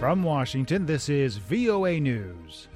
From Washington, this is VOA News.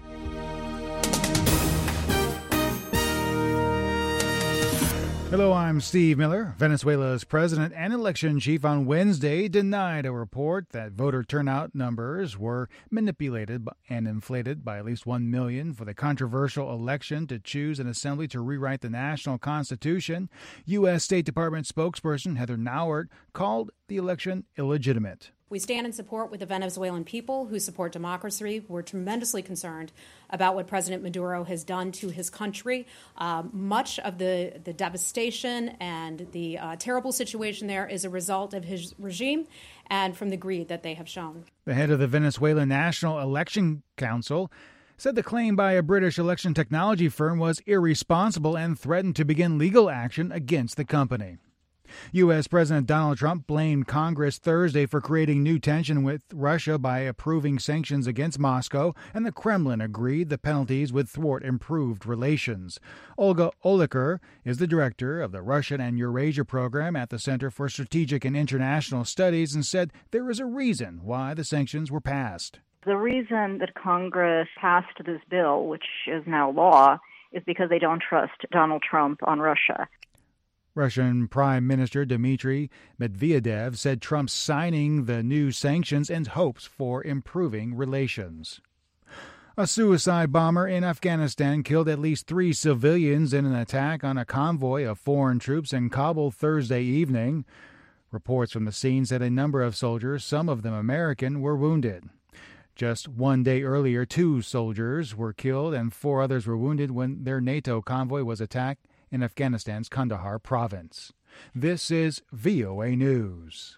Hello, I'm Steve Miller. Venezuela's president and election chief on Wednesday denied a report that voter turnout numbers were manipulated and inflated by at least 1 million for the controversial election to choose an assembly to rewrite the national constitution. U.S. State Department spokesperson Heather Nauert called the election illegitimate. We stand in support with the Venezuelan people who support democracy. We're tremendously concerned about what President Maduro has done to his country. Much of the devastation and the terrible situation there is a result of his regime and from the greed that they have shown. The head of the Venezuela National Election Council said the claim by a British election technology firm was irresponsible and threatened to begin legal action against the company. U.S. President Donald Trump blamed Congress Thursday for creating new tension with Russia by approving sanctions against Moscow, and the Kremlin agreed the penalties would thwart improved relations. Olga Oliker is the director of the Russian and Eurasia program at the Center for Strategic and International Studies and said there is a reason why the sanctions were passed. The reason that Congress passed this bill, which is now law, is because they don't trust Donald Trump on Russia. Russian Prime Minister Dmitry Medvedev said Trump's signing the new sanctions ends hopes for improving relations. A suicide bomber in Afghanistan killed at least 3 civilians in an attack on a convoy of foreign troops in Kabul Thursday evening. Reports from the scene said a number of soldiers, some of them American, were wounded. Just 1 day earlier, 2 soldiers were killed and 4 others were wounded when their NATO convoy was attacked in Afghanistan's Kandahar province. This is VOA News.